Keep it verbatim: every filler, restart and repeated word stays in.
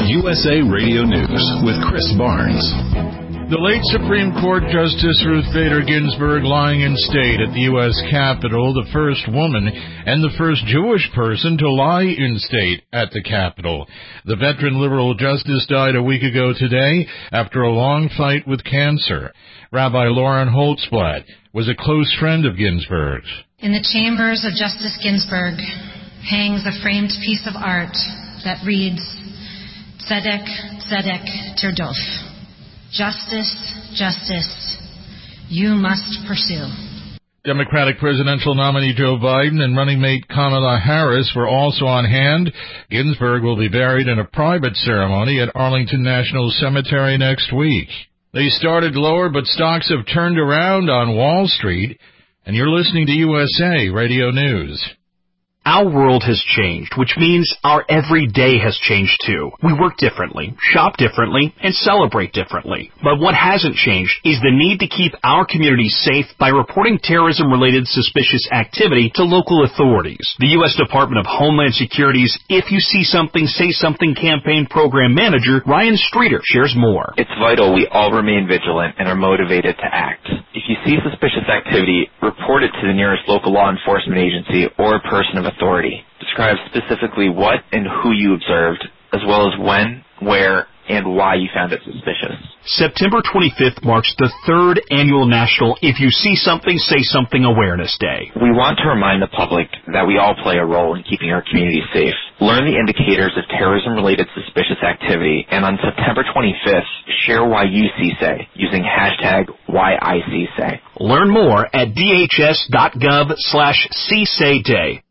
U S A Radio News with Chris Barnes. The late Supreme Court Justice Ruth Bader Ginsburg lying in state at the U S Capitol, the first woman and the first Jewish person to lie in state at the Capitol. The veteran liberal justice died a week ago today after a long fight with cancer. Rabbi Lauren Holtzblatt was a close friend of Ginsburg's. In the chambers of Justice Ginsburg hangs a framed piece of art that reads, Tzedek, Tzedek, Tirdof. Justice, justice, you must pursue. Democratic presidential nominee Joe Biden and running mate Kamala Harris were also on hand. Ginsburg will be buried in a private ceremony at Arlington National Cemetery next week. They started lower, but stocks have turned around on Wall Street. And you're listening to U S A Radio News. Our world has changed, which means our everyday has changed too. We work differently, shop differently, and celebrate differently. But what hasn't changed is the need to keep our communities safe by reporting terrorism-related suspicious activity to local authorities. The U S Department of Homeland Security's If You See Something, Say Something campaign program manager, Ryan Streeter, shares more. It's vital we all remain vigilant and are motivated to act. If you see suspicious activity, report it to the nearest local law enforcement agency or person of authority. Describe specifically what and who you observed, as well as when, where, and why you found it suspicious. September twenty-fifth marks the third annual National If You See Something, Say Something Awareness Day. We want to remind the public that we all play a role in keeping our community safe. Learn the indicators of terrorism-related suspicious activity, and on September twenty-fifth, share why you see say using hashtag why I see say. Learn more at D H S dot gov slash C say day.